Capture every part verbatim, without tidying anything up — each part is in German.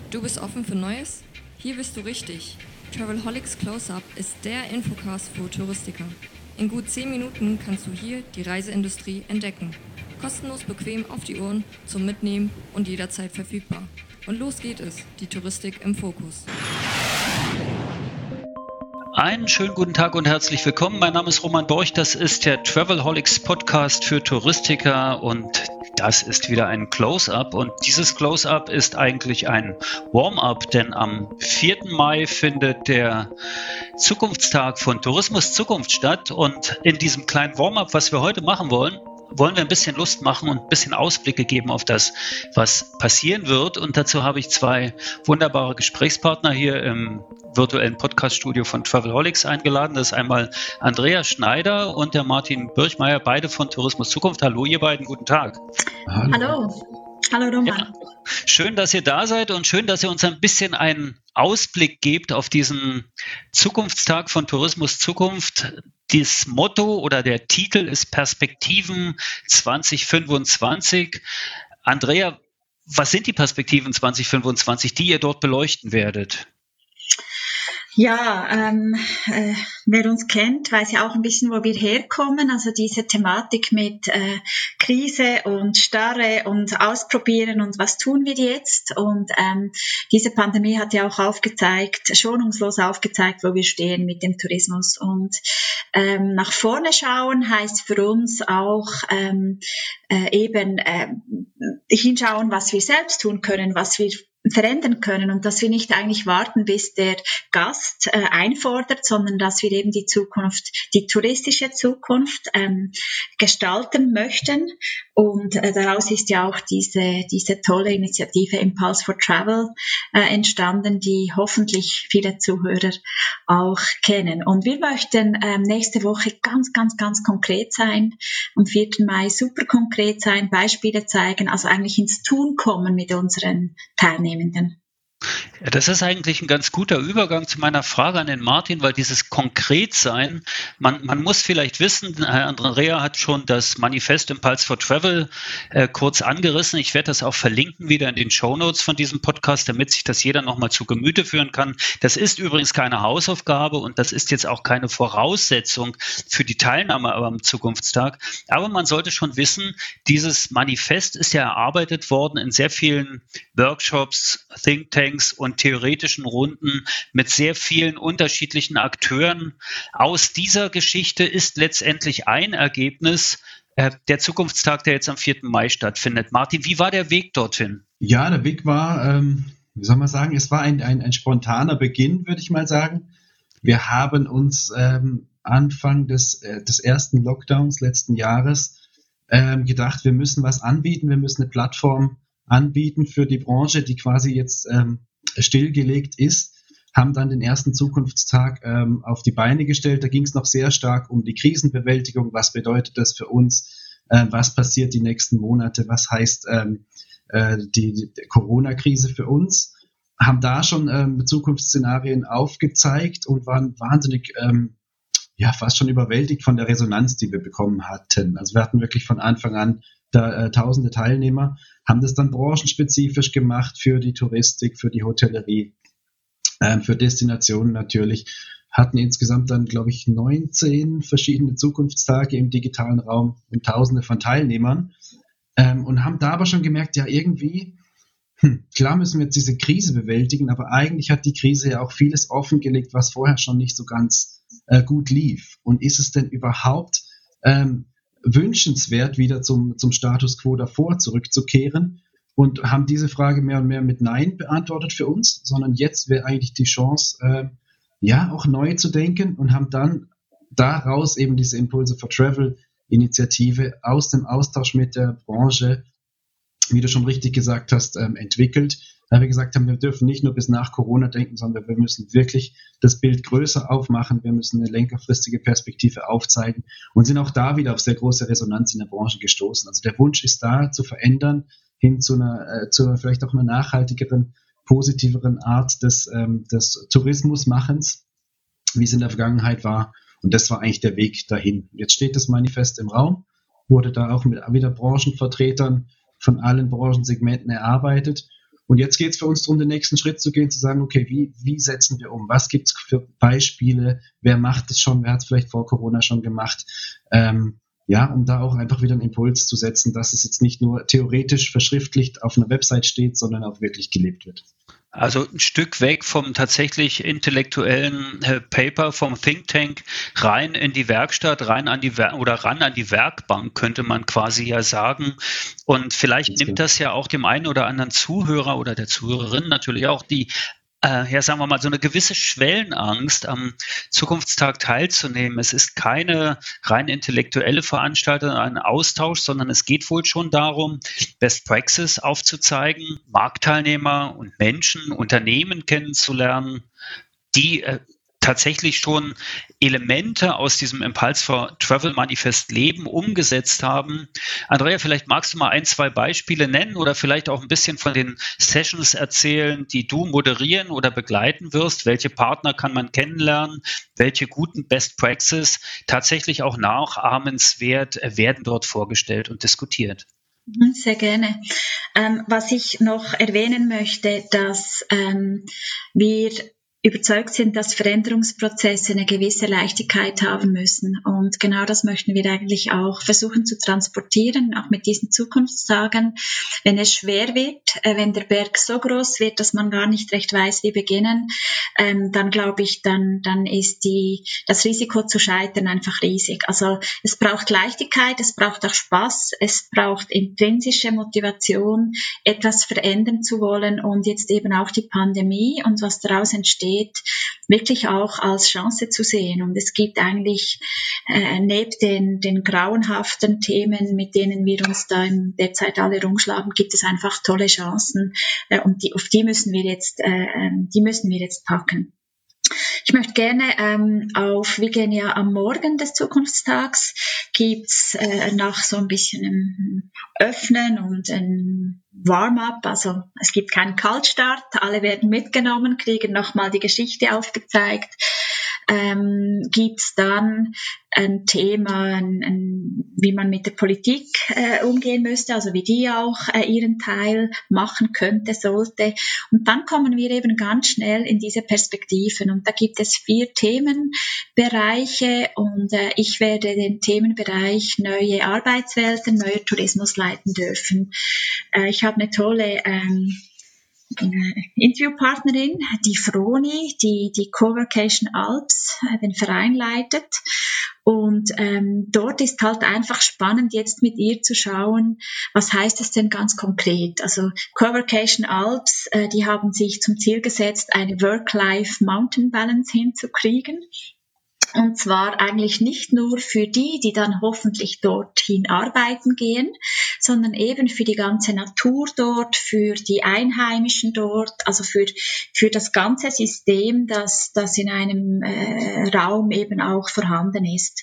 Du bist offen für Neues? Hier bist du richtig. Travelholics Close-Up ist der Infocast für Touristiker. In gut zehn Minuten kannst du hier die Reiseindustrie entdecken. Kostenlos bequem auf die Ohren, zum Mitnehmen und jederzeit verfügbar. Und los geht es, die Touristik im Fokus. Einen schönen guten Tag und herzlich willkommen. Mein Name ist Roman Borch, das ist der Travelholics Podcast für Touristiker und das ist wieder ein Close-Up und dieses Close-Up ist eigentlich ein Warm-Up, denn am vierten Mai findet der Zukunftstag von Tourismus Zukunft statt und in diesem kleinen Warm-Up, was wir heute machen wollen, wollen wir ein bisschen Lust machen und ein bisschen Ausblicke geben auf das, was passieren wird. Und dazu habe ich zwei wunderbare Gesprächspartner hier im virtuellen Podcast-Studio von Travelholics eingeladen. Das ist einmal Andrea Schneider und der Martin Birchmeier, beide von Tourismus Zukunft. Hallo, ihr beiden, guten Tag. Hallo. Hallo, Hallo Roman. Ja. Schön, dass ihr da seid und schön, dass ihr uns ein bisschen einen Ausblick gebt auf diesen Zukunftstag von Tourismus Zukunft. Das Motto oder der Titel ist Perspektiven zwanzig fünfundzwanzig. Andrea, was sind die Perspektiven zwanzig fünfundzwanzig, die ihr dort beleuchten werdet? Ja, ähm, äh, wer uns kennt, weiß ja auch ein bisschen, wo wir herkommen. Also diese Thematik mit äh, Krise und Starre und Ausprobieren und was tun wir jetzt. Und ähm, diese Pandemie hat ja auch aufgezeigt, schonungslos aufgezeigt, wo wir stehen mit dem Tourismus. Und ähm, nach vorne schauen heißt für uns auch ähm, äh, eben äh, hinschauen, was wir selbst tun können, was wir verändern können und dass wir nicht eigentlich warten, bis der Gast äh, einfordert, sondern dass wir eben die Zukunft, die touristische Zukunft ähm, gestalten möchten. Und äh, daraus ist ja auch diese diese tolle Initiative Impulse for Travel äh, entstanden, die hoffentlich viele Zuhörer auch kennen. Und wir möchten ähm, nächste Woche ganz, ganz, ganz konkret sein, am vierten Mai super konkret sein, Beispiele zeigen, also eigentlich ins Tun kommen mit unseren Teilnehmenden. Ja, das ist eigentlich ein ganz guter Übergang zu meiner Frage an den Martin, weil dieses Konkretsein, man, man muss vielleicht wissen, Herr Andrea hat schon das Manifest Impulse for Travel äh, kurz angerissen. Ich werde das auch verlinken wieder in den Shownotes von diesem Podcast, damit sich das jeder nochmal zu Gemüte führen kann. Das ist übrigens keine Hausaufgabe und das ist jetzt auch keine Voraussetzung für die Teilnahme am Zukunftstag. Aber man sollte schon wissen, dieses Manifest ist ja erarbeitet worden in sehr vielen Workshops, Thinktanks und theoretischen Runden mit sehr vielen unterschiedlichen Akteuren. Aus dieser Geschichte ist letztendlich ein Ergebnis äh, der Zukunftstag, der jetzt am vierten Mai stattfindet. Martin, wie war der Weg dorthin? Ja, der Weg war, ähm, wie soll man sagen, es war ein, ein, ein spontaner Beginn, würde ich mal sagen. Wir haben uns ähm, Anfang des, äh, des ersten Lockdowns letzten Jahres ähm, gedacht, wir müssen was anbieten, wir müssen eine Plattform anbieten für die Branche, die quasi jetzt ähm, stillgelegt ist, haben dann den ersten Zukunftstag ähm, auf die Beine gestellt. Da ging es noch sehr stark um die Krisenbewältigung. Was bedeutet das für uns? Äh, was passiert die nächsten Monate? Was heißt ähm, äh, die, die Corona-Krise für uns? Haben da schon ähm, Zukunftsszenarien aufgezeigt und waren wahnsinnig, ähm, ja, fast schon überwältigt von der Resonanz, die wir bekommen hatten. Also wir hatten wirklich von Anfang an da äh, tausende Teilnehmer, haben das dann branchenspezifisch gemacht für die Touristik, für die Hotellerie, äh, für Destinationen natürlich, hatten insgesamt dann, glaube ich, neunzehn verschiedene Zukunftstage im digitalen Raum und tausende von Teilnehmern ähm, und haben da aber schon gemerkt, ja irgendwie, hm, klar müssen wir jetzt diese Krise bewältigen, aber eigentlich hat die Krise ja auch vieles offengelegt, was vorher schon nicht so ganz äh, gut lief. Und ist es denn überhaupt ähm, wünschenswert, wieder zum, zum Status quo davor zurückzukehren und haben diese Frage mehr und mehr mit Nein beantwortet für uns, sondern jetzt wäre eigentlich die Chance, äh, ja, auch neu zu denken und haben dann daraus eben diese Impulse for Travel Initiative aus dem Austausch mit der Branche, wie du schon richtig gesagt hast, ähm, entwickelt. Da wir gesagt haben, wir dürfen nicht nur bis nach Corona denken, sondern wir müssen wirklich das Bild größer aufmachen. Wir müssen eine längerfristige Perspektive aufzeigen und sind auch da wieder auf sehr große Resonanz in der Branche gestoßen. Also der Wunsch ist da, zu verändern, hin zu einer, äh, zu einer vielleicht auch einer nachhaltigeren, positiveren Art des, ähm, des Tourismusmachens, wie es in der Vergangenheit war. Und das war eigentlich der Weg dahin. Jetzt steht das Manifest im Raum, wurde da auch mit wieder Branchenvertretern von allen Branchensegmenten erarbeitet. Und jetzt geht es für uns darum, den nächsten Schritt zu gehen, zu sagen, okay, wie, wie setzen wir um? Was gibt es für Beispiele? Wer macht es schon? Wer hat es vielleicht vor Corona schon gemacht? Ähm, ja, um da auch einfach wieder einen Impuls zu setzen, dass es jetzt nicht nur theoretisch verschriftlicht auf einer Website steht, sondern auch wirklich gelebt wird. Also ein Stück weg vom tatsächlich intellektuellen äh, Paper, vom Think Tank rein in die Werkstatt, rein an die Wer- oder ran an die Werkbank, könnte man quasi ja sagen. Und vielleicht Ganz nimmt genau. das ja auch dem einen oder anderen Zuhörer oder der Zuhörerin natürlich auch die äh, ja, sagen wir mal, so eine gewisse Schwellenangst, am Zukunftstag teilzunehmen. Es ist keine rein intellektuelle Veranstaltung, ein Austausch, sondern es geht wohl schon darum, Best Practice aufzuzeigen, Marktteilnehmer und Menschen, Unternehmen kennenzulernen, die äh, tatsächlich schon Elemente aus diesem Impulse for Travel Manifest leben, umgesetzt haben. Andrea, vielleicht magst du mal ein, zwei Beispiele nennen oder vielleicht auch ein bisschen von den Sessions erzählen, die du moderieren oder begleiten wirst. Welche Partner kann man kennenlernen? Welche guten Best Practices tatsächlich auch nachahmenswert werden dort vorgestellt und diskutiert? Sehr gerne. Ähm, was ich noch erwähnen möchte, dass ähm, wir überzeugt sind, dass Veränderungsprozesse eine gewisse Leichtigkeit haben müssen. Und genau das möchten wir eigentlich auch versuchen zu transportieren, auch mit diesen Zukunftstagen. Wenn es schwer wird, äh, wenn der Berg so groß wird, dass man gar nicht recht weiß, wie beginnen, ähm, dann glaube ich, dann, dann ist die, das Risiko zu scheitern einfach riesig. Also es braucht Leichtigkeit, es braucht auch Spaß, es braucht intrinsische Motivation, etwas verändern zu wollen und jetzt eben auch die Pandemie und was daraus entsteht, wirklich auch als Chance zu sehen. Und es gibt eigentlich äh, neben den, den grauenhaften Themen, mit denen wir uns da in der Zeit alle rumschlagen, gibt es einfach tolle Chancen äh, und die, auf die müssen wir jetzt, äh, die müssen wir jetzt packen. Ich möchte gerne ähm, auf, wir gehen ja am Morgen des Zukunftstags, gibt's äh, nach so ein bisschen einem Öffnen und ein Warm-up, also es gibt keinen Kaltstart, alle werden mitgenommen, kriegen nochmal die Geschichte aufgezeigt. Ähm, gibt's dann ein Thema, ein, ein, wie man mit der Politik äh, umgehen müsste, also wie die auch äh, ihren Teil machen könnte, sollte. Und dann kommen wir eben ganz schnell in diese Perspektiven. Und da gibt es vier Themenbereiche und äh, ich werde den Themenbereich neue Arbeitswelten, neuer Tourismus leiten dürfen. Äh, ich habe eine tolle ähm, Interviewpartnerin, die Froni, die die Coworkation Alps, äh, den Verein leitet. Und ähm, dort ist halt einfach spannend, jetzt mit ihr zu schauen, was heißt das denn ganz konkret? Also Coworkation Alps, äh, die haben sich zum Ziel gesetzt, eine Work-Life-Mountain-Balance hinzukriegen. Und zwar eigentlich nicht nur für die, die dann hoffentlich dorthin arbeiten gehen, sondern eben für die ganze Natur dort, für die Einheimischen dort, also für, für das ganze System, das, das in einem äh, Raum eben auch vorhanden ist.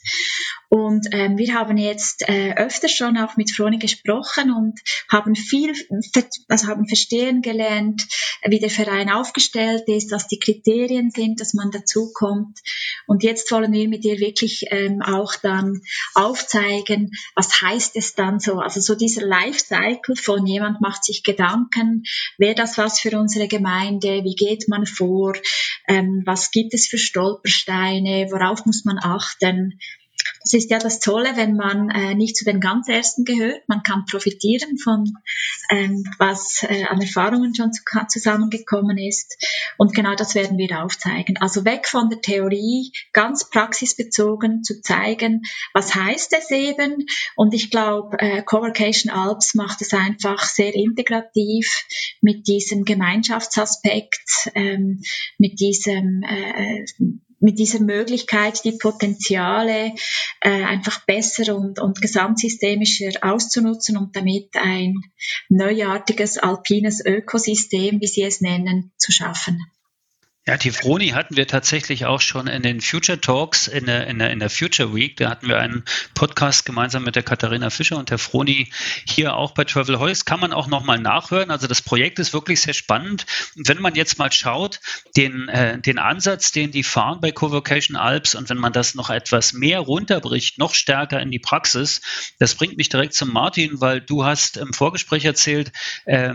Und ähm, wir haben jetzt äh, öfter schon auch mit Froni gesprochen und haben viel, also haben verstehen gelernt, wie der Verein aufgestellt ist, was die Kriterien sind, dass man dazukommt. Und jetzt wollen wir mit ihr wirklich ähm, auch dann aufzeigen, was heißt es dann so, also so dieser Lifecycle von jemand macht sich Gedanken, wäre das was für unsere Gemeinde, wie geht man vor, ähm, was gibt es für Stolpersteine, worauf muss man achten. Das ist ja das Tolle, wenn man äh, nicht zu den ganz Ersten gehört. Man kann profitieren von ähm, was äh, an Erfahrungen schon zu, zusammengekommen ist. Und genau das werden wir aufzeigen. Also weg von der Theorie, ganz praxisbezogen zu zeigen, was heißt es eben. Und ich glaube, äh, Coworkation Alps macht es einfach sehr integrativ mit diesem Gemeinschaftsaspekt, ähm, mit diesem äh, mit dieser Möglichkeit, die Potenziale äh, einfach besser und, und gesamtsystemischer auszunutzen und damit ein neuartiges alpines Ökosystem, wie Sie es nennen, zu schaffen. Ja, die Froni hatten wir tatsächlich auch schon in den Future Talks in der, in der, in der Future Week. Da hatten wir einen Podcast gemeinsam mit der Katharina Fischer und der Froni hier auch bei Travel Heust. Kann man auch nochmal nachhören. Also das Projekt ist wirklich sehr spannend. Und wenn man jetzt mal schaut, den, äh, den Ansatz, den die fahren bei Coworkation Alps und wenn man das noch etwas mehr runterbricht, noch stärker in die Praxis, das bringt mich direkt zum Martin, weil du hast im Vorgespräch erzählt, ähm,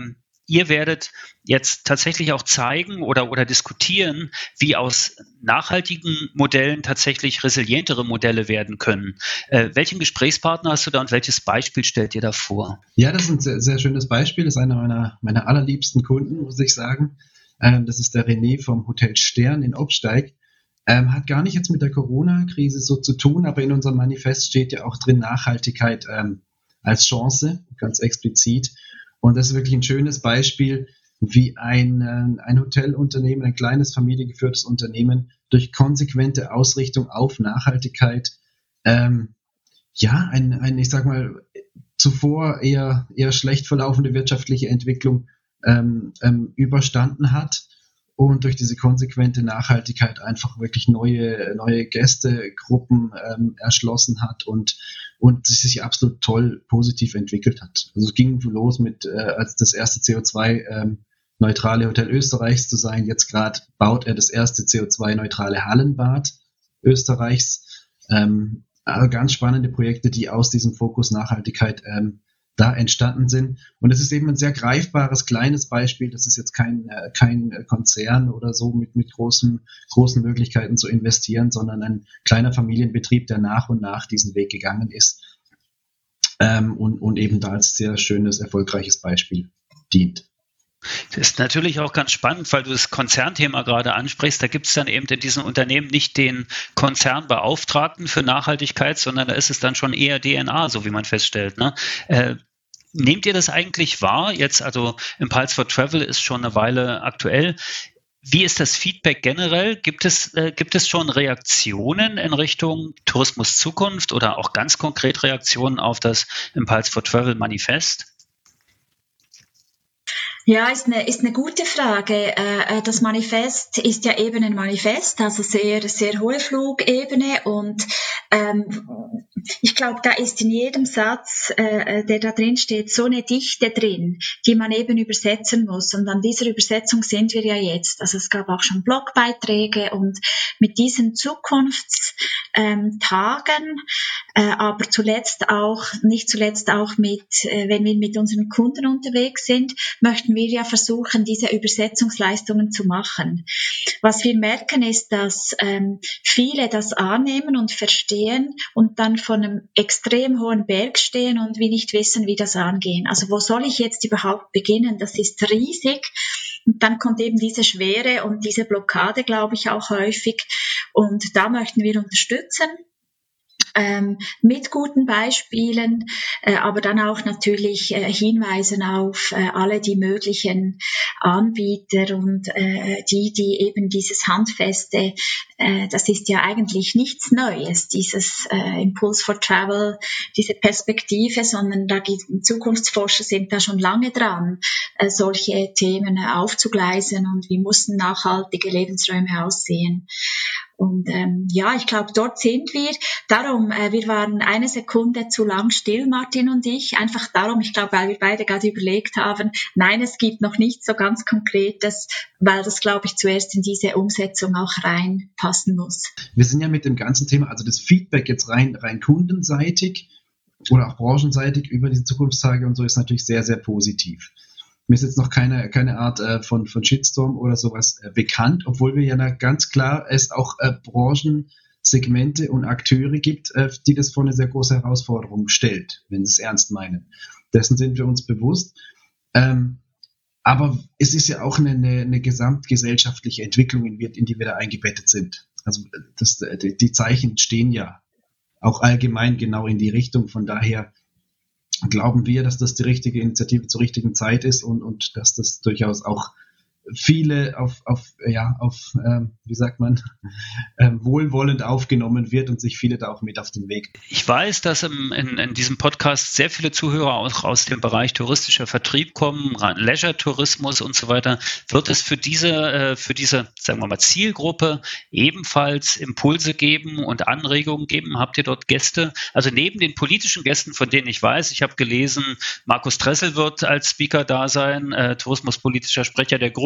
ihr werdet jetzt tatsächlich auch zeigen oder, oder diskutieren, wie aus nachhaltigen Modellen tatsächlich resilientere Modelle werden können. Äh, welchen Gesprächspartner hast du da und welches Beispiel stellt ihr da vor? Ja, das ist ein sehr, sehr schönes Beispiel. Das ist einer meiner, meiner allerliebsten Kunden, muss ich sagen. Ähm, das ist der René vom Hotel Stern in Obsteig. Ähm, hat gar nicht jetzt mit der Corona-Krise so zu tun, aber in unserem Manifest steht ja auch drin Nachhaltigkeit ähm, als Chance, ganz explizit. Und das ist wirklich ein schönes Beispiel, wie ein, äh, ein Hotelunternehmen, ein kleines familiengeführtes Unternehmen durch konsequente Ausrichtung auf Nachhaltigkeit ähm, ja, ein, ein, ich sag mal, zuvor eher, eher schlecht verlaufende wirtschaftliche Entwicklung ähm, ähm, überstanden hat und durch diese konsequente Nachhaltigkeit einfach wirklich neue, neue Gästegruppen ähm, erschlossen hat und, und sich absolut toll positiv entwickelt hat. Also es ging los mit, äh, als das erste C O zwei ähm, neutrale Hotel Österreichs zu sein. Jetzt gerade baut er das erste C O zwei neutrale Hallenbad Österreichs. Ähm, also ganz spannende Projekte, die aus diesem Fokus Nachhaltigkeit ähm, da entstanden sind. Und es ist eben ein sehr greifbares, kleines Beispiel. Das ist jetzt kein, äh, kein Konzern oder so mit, mit großen, großen Möglichkeiten zu investieren, sondern ein kleiner Familienbetrieb, der nach und nach diesen Weg gegangen ist ähm, und, und eben da als sehr schönes, erfolgreiches Beispiel dient. Das ist natürlich auch ganz spannend, weil du das Konzernthema gerade ansprichst. Da gibt es dann eben in diesen Unternehmen nicht den Konzernbeauftragten für Nachhaltigkeit, sondern da ist es dann schon eher D N A, so wie man feststellt. Ne? Äh, nehmt ihr das eigentlich wahr? Jetzt, also Impulse for Travel ist schon eine Weile aktuell. Wie ist das Feedback generell? Gibt es, äh, gibt es schon Reaktionen in Richtung Tourismus Zukunft oder auch ganz konkret Reaktionen auf das Impulse for Travel Manifest? Ja, ist eine, ist eine gute Frage. Das Manifest ist ja eben ein Manifest, also sehr, sehr hohe Flugebene und ähm, ich glaube, da ist in jedem Satz, äh, der da drin steht, so eine Dichte drin, die man eben übersetzen muss. Und an dieser Übersetzung sind wir ja jetzt. Also es gab auch schon Blogbeiträge und mit diesen Zukunftstagen, äh, aber zuletzt auch, nicht zuletzt auch mit, äh, wenn wir mit unseren Kunden unterwegs sind, möchten wir ja versuchen, diese Übersetzungsleistungen zu machen. Was wir merken ist, dass ähm, viele das annehmen und verstehen und dann von einem extrem hohen Berg stehen und wir nicht wissen, wie das angehen. Also wo soll ich jetzt überhaupt beginnen? Das ist riesig. Und dann kommt eben diese Schwere und diese Blockade, glaube ich, auch häufig. Und da möchten wir unterstützen. Ähm, mit guten Beispielen, äh, aber dann auch natürlich äh, hinweisen auf äh, alle die möglichen Anbieter und äh, die, die eben dieses Handfeste, äh, das ist ja eigentlich nichts Neues, dieses äh, Impulse for Travel, diese Perspektive, sondern da gibt Zukunftsforscher sind da schon lange dran, äh, solche Themen äh, aufzugleisen und wie müssen nachhaltige Lebensräume aussehen. Und ähm, ja, ich glaube, dort sind wir. Darum, äh, wir waren eine Sekunde zu lang still, Martin und ich. Einfach darum, ich glaube, weil wir beide gerade überlegt haben, nein, es gibt noch nichts so ganz Konkretes, weil das, glaube ich, zuerst in diese Umsetzung auch reinpassen muss. Wir sind ja mit dem ganzen Thema, also das Feedback jetzt rein, rein kundenseitig oder auch branchenseitig über diese Zukunftstage und so ist natürlich sehr, sehr positiv. Mir ist jetzt noch keine, keine Art äh, von, von Shitstorm oder sowas äh, bekannt, obwohl wir ja da ganz klar es auch äh, Branchensegmente und Akteure gibt, äh, die das vor eine sehr große Herausforderung stellt, wenn sie es ernst meinen. Dessen sind wir uns bewusst. Ähm, aber es ist ja auch eine, eine, eine gesamtgesellschaftliche Entwicklung, in, in die wir da eingebettet sind. Also das, die, die Zeichen stehen ja auch allgemein genau in die Richtung. Von daher glauben wir, dass das die richtige Initiative zur richtigen Zeit ist und, und dass das durchaus auch viele auf, auf ja, auf, ähm, wie sagt man, ähm, wohlwollend aufgenommen wird und sich viele da auch mit auf den Weg. Ich weiß, dass im, in, in diesem Podcast sehr viele Zuhörer auch aus dem Bereich touristischer Vertrieb kommen, Leisure-Tourismus und so weiter. Wird es für diese, äh, für diese, sagen wir mal, Zielgruppe ebenfalls Impulse geben und Anregungen geben? Habt ihr dort Gäste? Also neben den politischen Gästen, von denen ich weiß, ich habe gelesen, Markus Dressel wird als Speaker da sein, äh, tourismuspolitischer Sprecher der Grünen.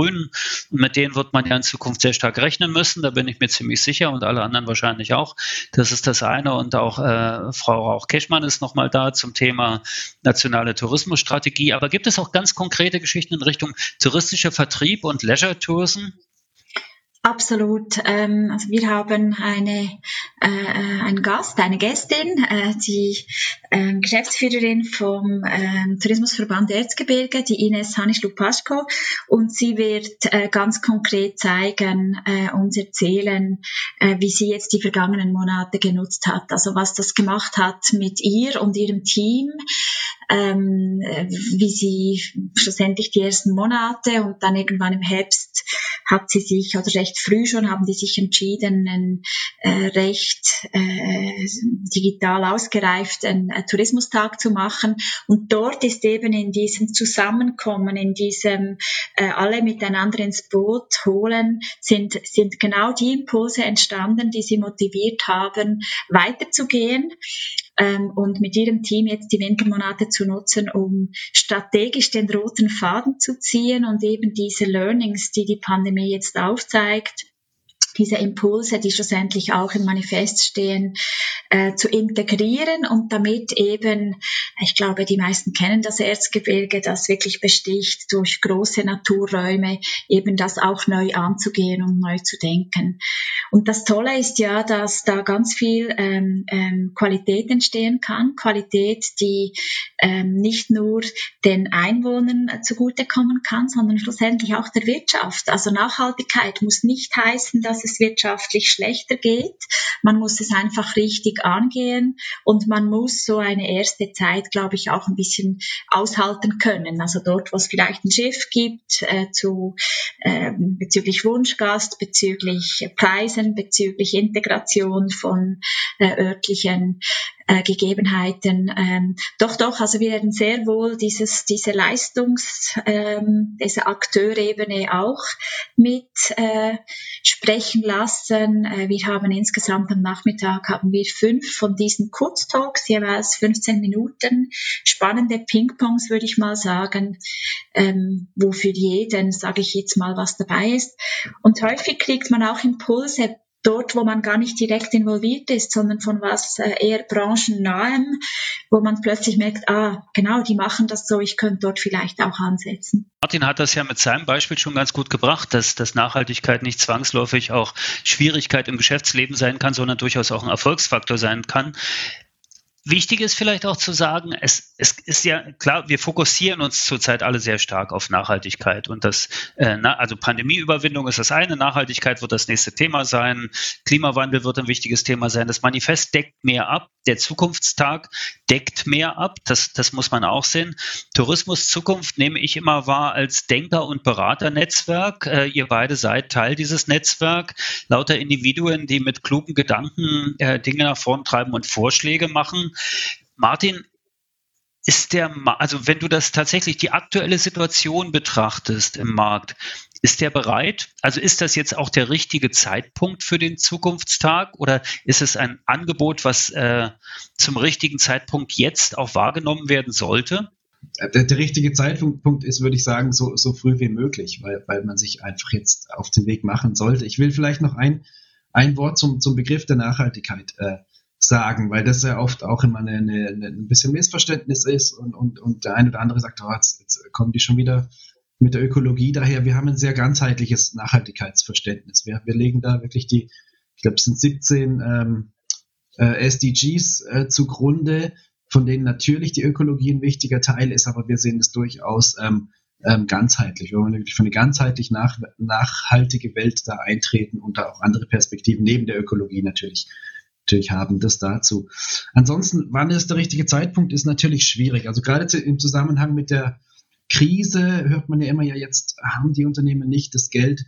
Grünen. Und mit denen wird man ja in Zukunft sehr stark rechnen müssen. Da bin ich mir ziemlich sicher und alle anderen wahrscheinlich auch. Das ist das eine. Und auch äh, Frau Rauch-Keschmann ist nochmal da zum Thema nationale Tourismusstrategie. Aber gibt es auch ganz konkrete Geschichten in Richtung touristischer Vertrieb und Leisure Tourism? Absolut. Ähm, also wir haben eine, äh, einen Gast, eine Gästin, äh, die äh, Geschäftsführerin vom äh, Tourismusverband Erzgebirge, die Ines Hanisch-Lupaschko, und sie wird äh, ganz konkret zeigen, äh, uns erzählen, äh, wie sie jetzt die vergangenen Monate genutzt hat, also was das gemacht hat mit ihr und ihrem Team, ähm, wie sie schlussendlich die ersten Monate und dann irgendwann im Herbst hat sie sich, oder recht früh schon, haben die sich entschieden, einen äh, recht äh, digital ausgereiften äh, Tourismustag zu machen. Und dort ist eben in diesem Zusammenkommen, in diesem äh, alle miteinander ins Boot holen, sind, sind genau die Impulse entstanden, die sie motiviert haben, weiterzugehen. Ähm, und mit ihrem Team jetzt die Wintermonate zu nutzen, um strategisch den roten Faden zu ziehen und eben diese Learnings, die die Pandemie jetzt aufzeigt, diese Impulse, die schlussendlich auch im Manifest stehen, äh, zu integrieren und damit eben, ich glaube, die meisten kennen das Erzgebirge, das wirklich besticht durch große Naturräume, eben das auch neu anzugehen und neu zu denken. Und das Tolle ist ja, dass da ganz viel ähm, ähm, Qualität entstehen kann, Qualität, die ähm, nicht nur den Einwohnern äh, zugutekommen kann, sondern schlussendlich auch der Wirtschaft. Also Nachhaltigkeit muss nicht heißen, dass es wirtschaftlich schlechter geht. Man muss es einfach richtig angehen und man muss so eine erste Zeit, glaube ich, auch ein bisschen aushalten können. Also dort, wo es vielleicht ein Schiff gibt, äh, zu äh, bezüglich Wunschgast, bezüglich Preisen, bezüglich Integration von äh, örtlichen äh, Gegebenheiten. Ähm, doch, doch, also wir werden sehr wohl dieses, diese Leistungs, ähm, diese Akteurebene auch mit äh, sprechen lassen. Äh, wir haben insgesamt am Nachmittag haben wir fünf von diesen Kurztalks, jeweils fünfzehn Minuten, spannende Ping-Pongs, würde ich mal sagen, ähm, wo für jeden, sage ich jetzt mal, was dabei ist. Und häufig kriegt man auch Impulse dort, wo man gar nicht direkt involviert ist, sondern von was äh, eher branchennahem, wo man plötzlich merkt, ah, genau, die machen das so, ich könnte dort vielleicht auch ansetzen. Martin hat das ja mit seinem Beispiel schon ganz gut gebracht, dass, dass Nachhaltigkeit nicht zwangsläufig auch Schwierigkeit im Geschäftsleben sein kann, sondern durchaus auch ein Erfolgsfaktor sein kann. Wichtig ist vielleicht auch zu sagen, es, es ist ja klar, wir fokussieren uns zurzeit alle sehr stark auf Nachhaltigkeit und das, äh, na, also Pandemieüberwindung ist das eine, Nachhaltigkeit wird das nächste Thema sein, Klimawandel wird ein wichtiges Thema sein, das Manifest deckt mehr ab, der Zukunftstag deckt mehr ab, das, das muss man auch sehen. Tourismus Zukunft nehme ich immer wahr als Denker- und Beraternetzwerk, äh, ihr beide seid Teil dieses Netzwerks, lauter Individuen, die mit klugen Gedanken äh, Dinge nach vorn treiben und Vorschläge machen. Martin, ist der, also wenn du das tatsächlich die aktuelle Situation betrachtest im Markt, ist der bereit? Also ist das jetzt auch der richtige Zeitpunkt für den Zukunftstag oder ist es ein Angebot, was äh, zum richtigen Zeitpunkt jetzt auch wahrgenommen werden sollte? Der, der richtige Zeitpunkt ist, würde ich sagen, so, so früh wie möglich, weil, weil man sich einfach jetzt auf den Weg machen sollte. Ich will vielleicht noch ein, ein Wort zum, zum Begriff der Nachhaltigkeit äh, sagen, weil das ja oft auch immer eine, eine, eine, ein bisschen Missverständnis ist und, und, und der eine oder andere sagt, oh, jetzt, jetzt kommen die schon wieder mit der Ökologie daher. Wir haben ein sehr ganzheitliches Nachhaltigkeitsverständnis. Wir, wir legen da wirklich die, ich glaube, es sind siebzehn ähm, äh, S D Gs äh, zugrunde, von denen natürlich die Ökologie ein wichtiger Teil ist, aber wir sehen es durchaus ähm, ähm, ganzheitlich. Wir wollen wirklich für eine ganzheitlich nach, nachhaltige Welt da eintreten und da auch andere Perspektiven neben der Ökologie natürlich natürlich haben, das dazu. Ansonsten, wann ist der richtige Zeitpunkt, ist natürlich schwierig. Also gerade zu, im Zusammenhang mit der Krise hört man ja immer, ja jetzt haben die Unternehmen nicht das Geld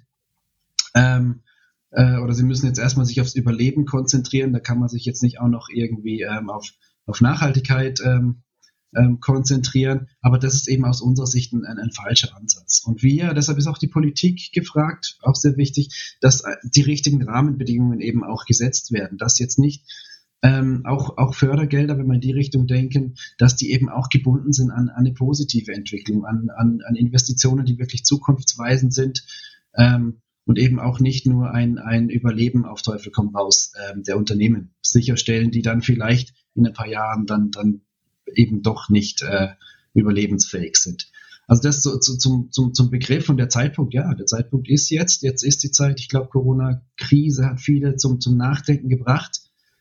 ähm, äh, oder sie müssen jetzt erstmal sich aufs Überleben konzentrieren, da kann man sich jetzt nicht auch noch irgendwie ähm, auf, auf Nachhaltigkeit ähm, ähm, konzentrieren, aber das ist eben aus unserer Sicht ein, ein, ein falscher Ansatz. Und wir, deshalb ist auch die Politik gefragt, auch sehr wichtig, dass die richtigen Rahmenbedingungen eben auch gesetzt werden, dass jetzt nicht ähm, auch, auch Fördergelder, wenn wir in die Richtung denken, dass die eben auch gebunden sind an, an eine positive Entwicklung, an, an, an Investitionen, die wirklich zukunftsweisend sind, ähm, und eben auch nicht nur ein, ein Überleben auf Teufel komm raus ähm, der Unternehmen sicherstellen, die dann vielleicht in ein paar Jahren dann, dann eben doch nicht äh, überlebensfähig sind. Also das so, so, zum, zum, zum Begriff und der Zeitpunkt, ja, der Zeitpunkt ist jetzt, jetzt ist die Zeit. Ich glaube, Corona-Krise hat viele zum, zum Nachdenken gebracht.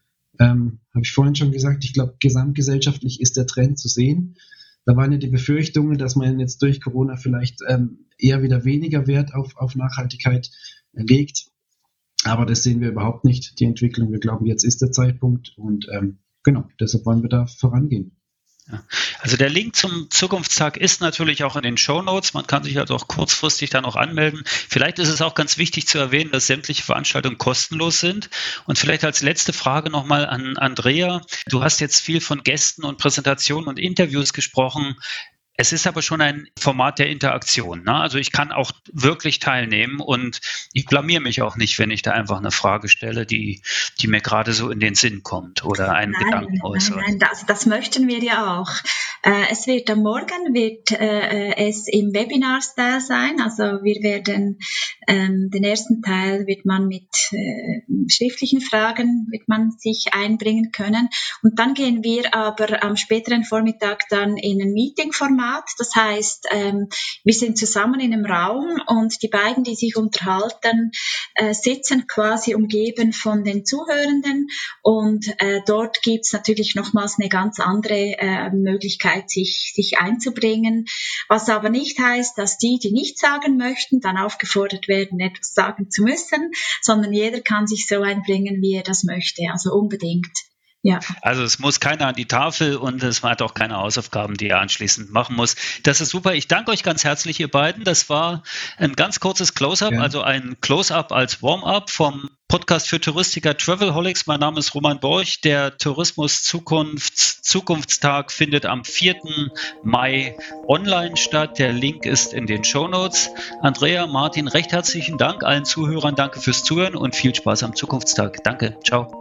Ähm, habe ich vorhin schon gesagt, ich glaube, gesamtgesellschaftlich ist der Trend zu sehen. Da waren ja die Befürchtungen, dass man jetzt durch Corona vielleicht ähm, eher wieder weniger Wert auf, auf Nachhaltigkeit legt. Aber das sehen wir überhaupt nicht, die Entwicklung. Wir glauben, jetzt ist der Zeitpunkt und ähm, genau, deshalb wollen wir da vorangehen. Ja. Also der Link zum Zukunftstag ist natürlich auch in den Shownotes. Man kann sich also auch kurzfristig dann auch anmelden. Vielleicht ist es auch ganz wichtig zu erwähnen, dass sämtliche Veranstaltungen kostenlos sind. Und vielleicht als letzte Frage nochmal an Andrea. Du hast jetzt viel von Gästen und Präsentationen und Interviews gesprochen. Es ist aber schon ein Format der Interaktion, ne? Also ich kann auch wirklich teilnehmen und ich blamier mich auch nicht, wenn ich da einfach eine Frage stelle, die, die mir gerade so in den Sinn kommt oder einen nein, Gedanken äußert. Nein, nein, das, das möchten wir ja auch. Äh, es wird am Morgen wird äh, es im Webinar-Style sein, also wir werden ähm, den ersten Teil wird man mit äh, schriftlichen Fragen wird man sich einbringen können und dann gehen wir aber am späteren Vormittag dann in ein Meeting-Format. Das heißt, ähm, wir sind zusammen in einem Raum und die beiden, die sich unterhalten, äh, sitzen quasi umgeben von den Zuhörenden und äh, dort gibt's natürlich nochmals eine ganz andere äh, Möglichkeit, sich, sich einzubringen, was aber nicht heißt, dass die, die nichts sagen möchten, dann aufgefordert werden, etwas sagen zu müssen, sondern jeder kann sich so einbringen, wie er das möchte, also unbedingt. Ja. Also es muss keiner an die Tafel und es hat auch keine Hausaufgaben, die er anschließend machen muss. Das ist super. Ich danke euch ganz herzlich, ihr beiden. Das war ein ganz kurzes Close-Up, ja. Also ein Close-Up als Warm-Up vom Podcast für Touristiker Travelholics. Mein Name ist Roman Borch. Der Tourismus Zukunfts Zukunftstag findet am vierten Mai online statt. Der Link ist in den Shownotes. Andrea, Martin, recht herzlichen Dank. Allen Zuhörern danke fürs Zuhören und viel Spaß am Zukunftstag. Danke. Ciao.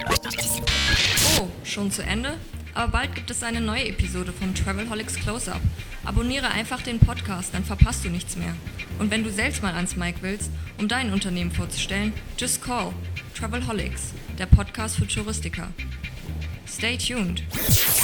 Oh, schon zu Ende? Aber bald gibt es eine neue Episode vom Travelholics Close-Up. Abonniere einfach den Podcast, dann verpasst du nichts mehr. Und wenn du selbst mal ans Mic willst, um dein Unternehmen vorzustellen, just call Travelholics, der Podcast für Touristiker. Stay tuned.